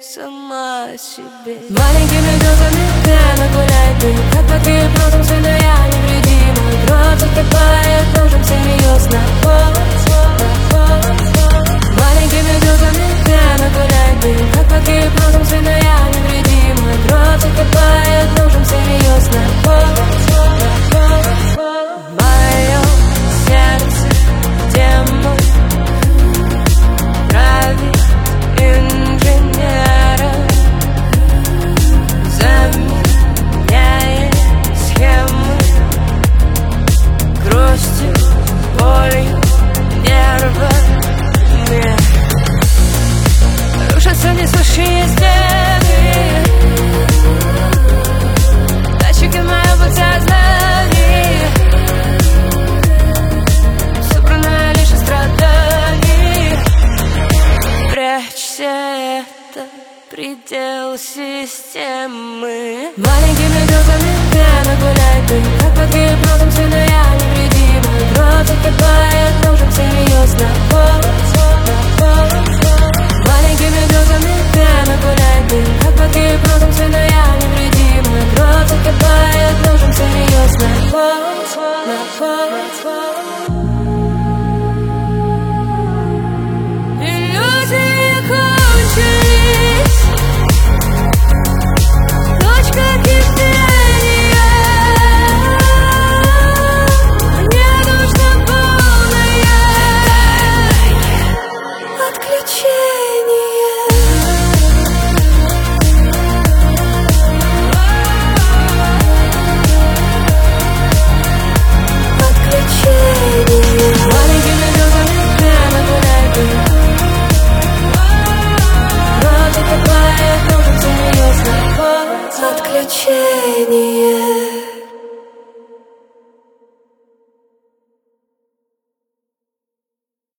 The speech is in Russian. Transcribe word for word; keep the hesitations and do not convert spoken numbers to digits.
сама себе. Маленькими дозами пьяно гуляй ты, как под гипнозом, но я невредима. Кровь закипает, нужен серьезно пол. Маленькими дозами пьяно гуляй ты, как под гипнозом, но я невредима. Кровь закипает, нужен серьезно пол. В моем сердце демон правит инженера, заменяет схемы грустью, болью, нервами. Рушатся несущие стены, датчики в моем подсознании, собранное лишь из страданий. Прячься, это предел системы. Маленькими дозами пьяно гуляй ты, как под гипнозом, но я невредима. Кровь закипает, нужен серьезно пол.